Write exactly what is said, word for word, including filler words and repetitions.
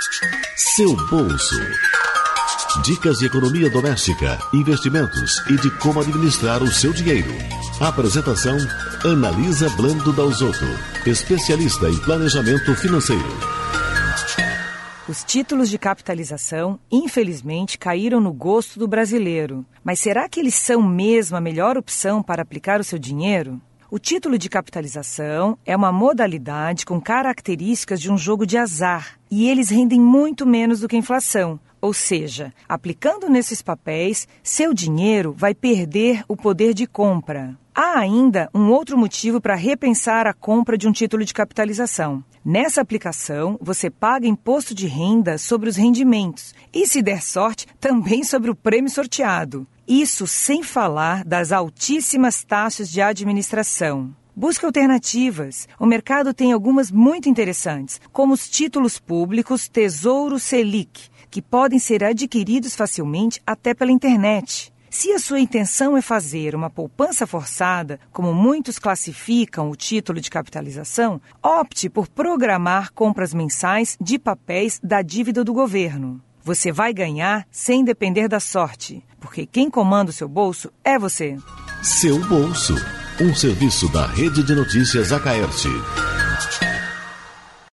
Seu bolso. Dicas de economia doméstica, investimentos e de como administrar o seu dinheiro. Apresentação: Analisa Blando Dalzotto, especialista em planejamento financeiro. Os títulos de capitalização, infelizmente, caíram no gosto do brasileiro. Mas será que eles são mesmo a melhor opção para aplicar o seu dinheiro? O título de capitalização é uma modalidade com características de um jogo de azar e eles rendem muito menos do que a inflação. Ou seja, aplicando nesses papéis, seu dinheiro vai perder o poder de compra. Há ainda um outro motivo para repensar a compra de um título de capitalização. Nessa aplicação, você paga imposto de renda sobre os rendimentos e, se der sorte, também sobre o prêmio sorteado. Isso sem falar das altíssimas taxas de administração. Busque alternativas. O mercado tem algumas muito interessantes, como os títulos públicos Tesouro Selic, que podem ser adquiridos facilmente até pela internet. Se a sua intenção é fazer uma poupança forçada, como muitos classificam o título de capitalização, opte por programar compras mensais de papéis da dívida do governo. Você vai ganhar sem depender da sorte, porque quem comanda o seu bolso é você. Seu bolso, um serviço da Rede de Notícias Acaerte.